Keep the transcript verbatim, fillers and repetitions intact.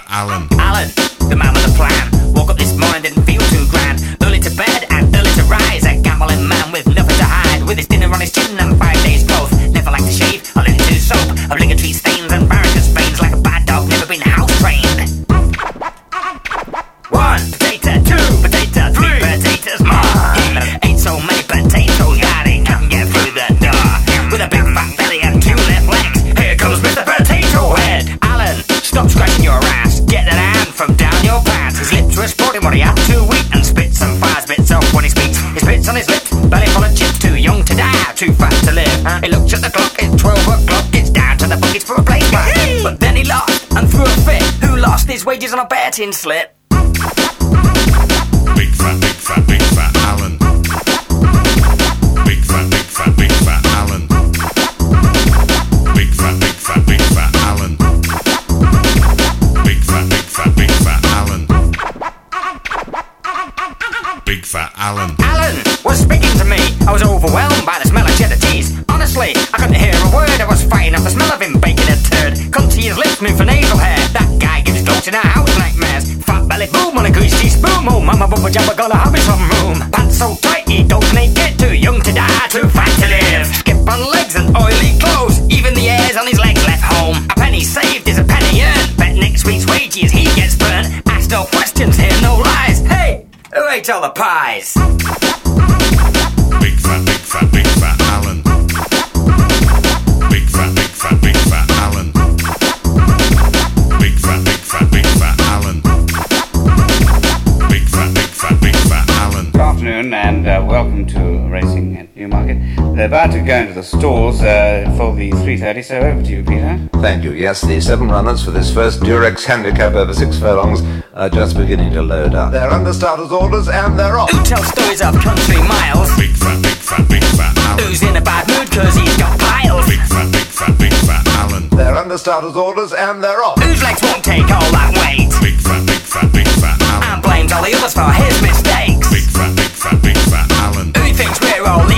Alan. Alan, the man with a plan. Woke up this morning, didn't feel too grand. Early to bed and early to rise. A gambling man with nothing to hide. With his dinner on his chin and five days growth. Never like to shave, or lean to soap. Obligatory stains and varicose veins. Like a bad dog, never been house trained. One potato, two potato, three potatoes more. Ain't so many potatoes that he can't get through the door. With a big fat belly and two left legs, here comes Mister Potato Head. Alan, stop scratching your ass. Get that hand from down your pants. His lips were exploding what he had to eat, and spits and fires bits off when he speaks. He spits on his lips, belly full of chips. Too young to die, too fat to live. He looks at the clock, it's twelve o'clock. It's down to the buckets for a plate back. But then he lost and threw a fit. Who lost his wages on a betting slip? Big fat, big fat, big fat Alan. Big fat, big fat, big fat Alan. Big fat, big fat, big fat Alan. Big fat, big fat, big fat Alan. Big fat Alan. Alan was speaking to me. I was overwhelmed by the smell of cheddar cheese. Honestly, I couldn't hear a word. I was fighting off the smell of him baking a turd. Couldn't see his lips move for nasal hair. That guy gives jokes in our house nightmares. Fat belly boom on a greasy teaspoon. Oh, mama, bubba jabba, gonna have me some room. Pants so tight, he don't make it. Too young to die, too fat to live. Skip on legs and oily clothes. Even the hairs on his legs left home. A penny saved is a penny earned. Bet next week's wages he gets burned. Ask no questions, hear no lies. Hey, who ate all the pies? Big fat, big fat, big fat Alan. Big fat, big fat, big fat Alan. Big fat, big fat, big fat Alan. Big fat, big fat, big fat Alan. Good afternoon and uh, welcome to Racing at Newmarket. They're about to go into the stalls uh, for the three thirty, so over to you, Peter. Thank you. Yes, the seven runners for this first Durex handicap over six furlongs are just beginning to load up. They're under starters' orders and they're off. Who tells stories of country miles? Big fat, big fat, big fat Alan. Who's in a bad mood cause he's got piles? Big fat, big fat, big fat Alan. They're under starters' orders and they're off. Whose legs won't take all that weight? Big fat, big fat, big fat Alan. And blames all the others for his mistakes. Big fat, big fat, big fat Alan. Who thinks we're all